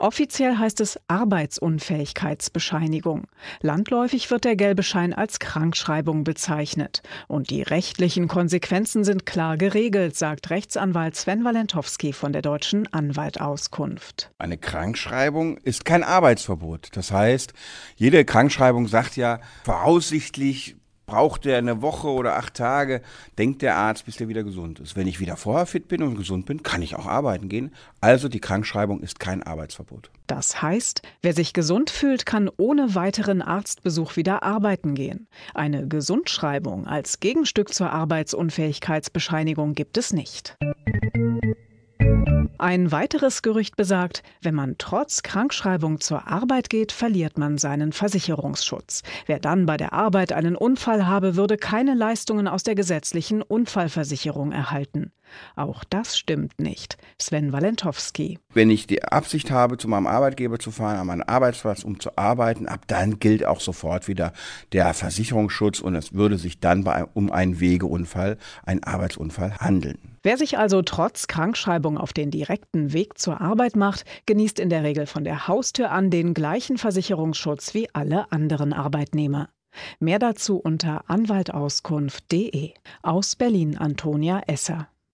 Offiziell heißt es Arbeitsunfähigkeitsbescheinigung. Landläufig wird der gelbe Schein als Krankschreibung bezeichnet. Und die rechtlichen Konsequenzen sind klar geregelt, sagt Rechtsanwalt Sven Walentowski von der Deutschen Anwaltauskunft. Eine Krankschreibung ist kein Arbeitsverbot. Das heißt, jede Krankschreibung sagt ja, voraussichtlich braucht er eine Woche oder 8 Tage, denkt der Arzt, bis er wieder gesund ist. Wenn ich wieder vorher fit bin und gesund bin, kann ich auch arbeiten gehen. Also die Krankschreibung ist kein Arbeitsverbot. Das heißt, wer sich gesund fühlt, kann ohne weiteren Arztbesuch wieder arbeiten gehen. Eine Gesundschreibung als Gegenstück zur Arbeitsunfähigkeitsbescheinigung gibt es nicht. Ein weiteres Gerücht besagt, wenn man trotz Krankschreibung zur Arbeit geht, verliert man seinen Versicherungsschutz. Wer dann bei der Arbeit einen Unfall habe, würde keine Leistungen aus der gesetzlichen Unfallversicherung erhalten. Auch das stimmt nicht. Sven Walentowski. Wenn ich die Absicht habe, zu meinem Arbeitgeber zu fahren, an meinen Arbeitsplatz, um zu arbeiten, ab dann gilt auch sofort wieder der Versicherungsschutz und es würde sich dann um einen Wegeunfall, einen Arbeitsunfall handeln. Wer sich also trotz Krankschreibung auf den direkten Weg zur Arbeit macht, genießt in der Regel von der Haustür an den gleichen Versicherungsschutz wie alle anderen Arbeitnehmer. Mehr dazu unter anwaltauskunft.de. Aus Berlin Antonia Esser.